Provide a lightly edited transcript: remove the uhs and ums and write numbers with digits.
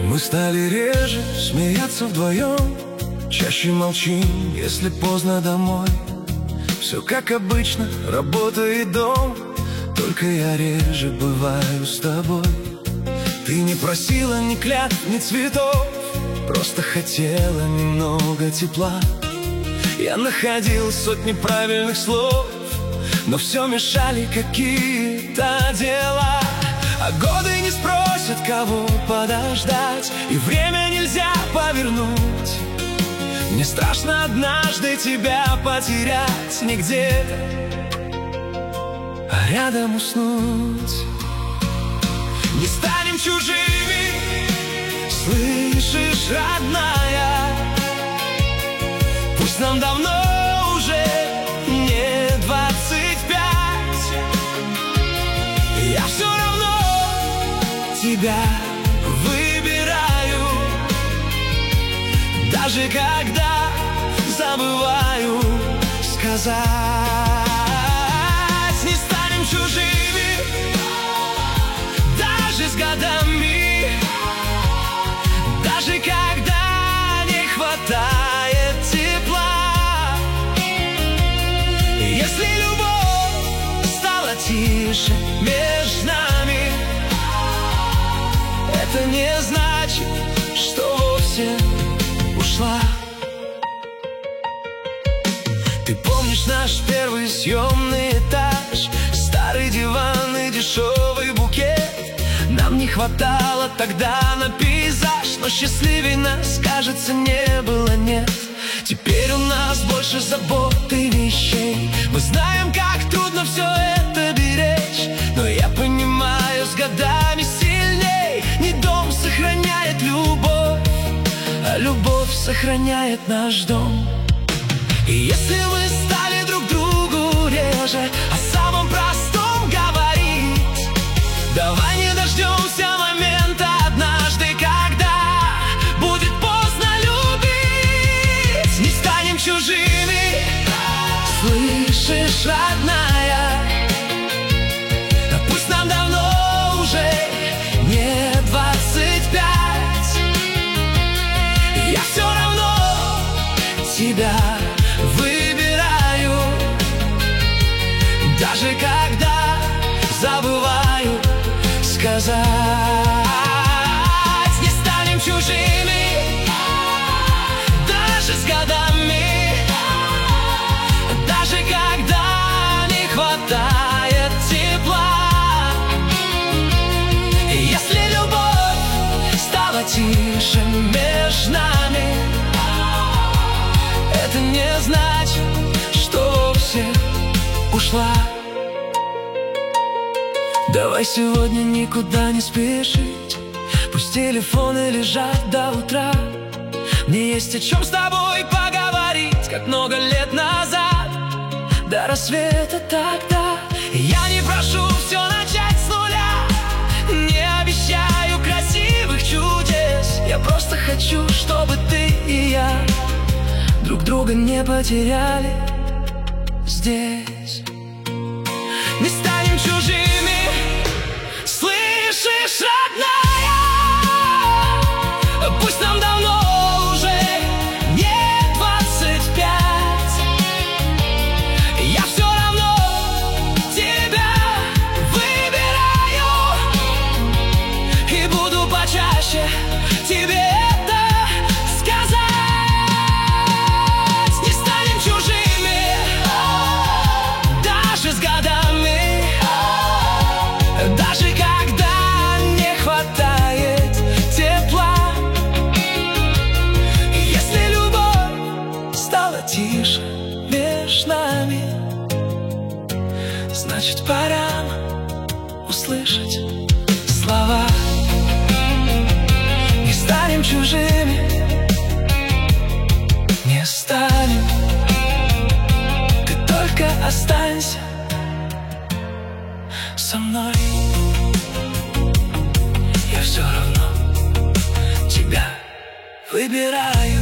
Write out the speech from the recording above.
Мы стали реже смеяться вдвоем, чаще молчим, если поздно домой. Все как обычно, работа и дом, только я реже бываю с тобой. Ты не просила ни клятв, ни цветов, просто хотела немного тепла. Я находил сотни правильных слов, но все мешали какие-то дела. А годы не спросят, кого подождать, и время нельзя повернуть. Мне страшно однажды тебя потерять, не где-то, а рядом уснуть. Не станем чужими, слышишь, родная? Пусть нам давно уже не 25, я все равно тебя выбираю, даже когда забываю сказать. Не станем чужими, даже с годами, даже когда не хватает тепла. Если любовь стала тише между нами, это не значит, что вовсе ушла. Ты помнишь наш первый съемный этаж, старый диван и дешевый букет? Нам не хватало тогда на пейзаж, но счастливей нас, кажется, не было, нет. Теперь у нас больше забот и вещей. Мы знаем, как трудно все это беречь, но я понимаю, с годами сильней. Не дом сохраняет любовь, а любовь сохраняет наш дом. И если мы стали друг другу реже о самом простом говорить, давай не дождемся момента однажды, когда будет поздно любить. Не станем чужими, слышишь, родная? Пусть нам давно уже не 25, я все равно тебя выбираю, даже когда забываю сказать. Не станем чужими, даже с годами, даже когда не хватает тепла. Если любовь стала тише между нами, это не значит, что вовсе ушла. Давай сегодня никуда не спешить, пусть телефоны лежат до утра. Мне есть о чем с тобой поговорить, как много лет назад, до рассвета тогда. Я не прошу все начать с нуля, не обещаю красивых чудес. Я просто хочу, чтобы ты и я друг друга не потеряли здесь. Не станем чужими, слышишь, родная? Пусть нам давно уже не 25, я все равно тебя выбираю, и буду почаще тебе это сказать. Не станем чужими, даже с годами, даже когда не хватает тепла. Если любовь стала тише между нами, значит, пора услышать слова. Не станем чужими, не станем. Ты только останься со мной, я все равно тебя выбираю.